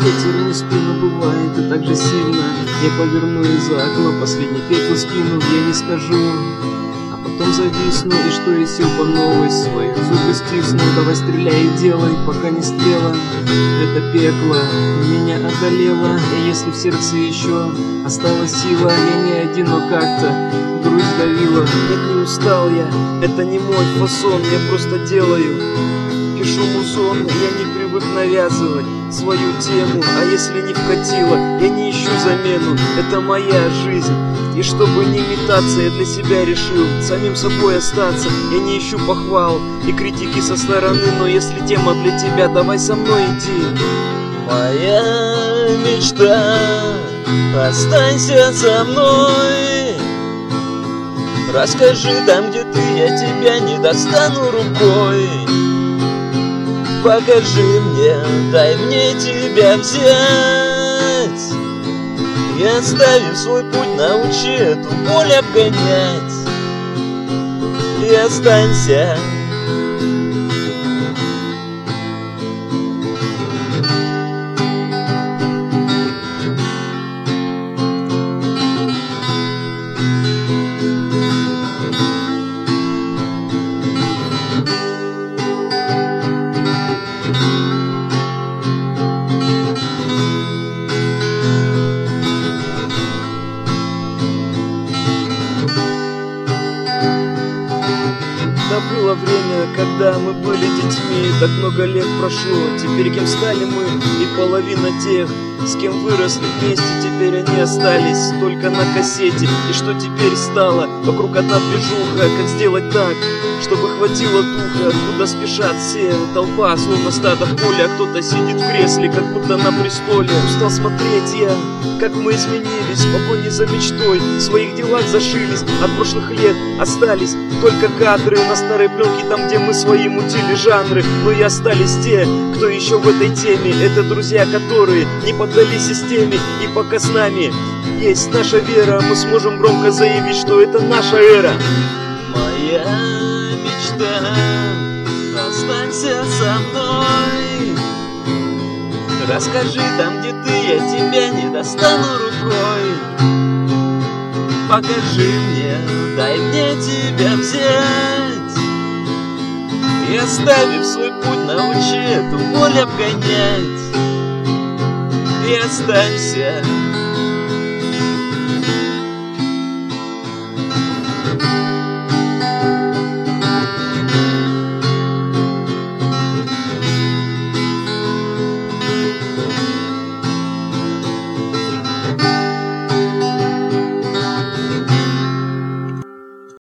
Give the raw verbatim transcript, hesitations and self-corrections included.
ветер не спину бывает и так же сильно. Я поверну из-за окна, последний пепел скину. Я не скажу, а потом зависну, и что из сил по новой свои зубы стисну. Давай стреляй и делай, пока не стрела. Это пекло меня одолело, и если в сердце еще осталась сила, я не один, но как-то грусть давила. Нет, не устал я, это не мой фасон, я просто делаю. Пишу музон, я не привык навязывать свою тему, а если не вкатило, я не ищу замену, это моя жизнь. И чтобы не метаться, я для себя решил самим собой остаться. Я не ищу похвал и критики со стороны, но если тема для тебя, давай со мной иди. Моя мечта, останься со мной. Расскажи там, где ты, я тебя не достану рукой. Покажи мне, дай мне тебя взять. И оставив свой путь, научи эту боль обгонять. И останься. Да, было время, когда мы были детьми, так много лет прошло. Теперь кем стали мы, и половина тех, с кем выросли вместе, теперь они остались только на кассете. И что теперь стало? Вокруг одна движуха. Как сделать так, чтобы хватило духа? Куда спешат все? Толпа, словно стадо в поле, а кто-то сидит в кресле, как будто на престоле. Устал смотреть я, как мы изменились в погоне за мечтой, в своих делах зашились. От прошлых лет остались только кадры на старой пленке, там, где мы свои мутили жанры. Но и остались те, кто еще в этой теме. Это друзья, которые не поддались системе. И пока с нами есть наша вера, мы сможем громко заявить, что это наша эра. Моя мечта, останься со мной. Расскажи там, где ты, я тебя не достану рукой. Покажи мне, дай мне тебя взять. И оставив свой путь, научи эту боль обгонять. И останься.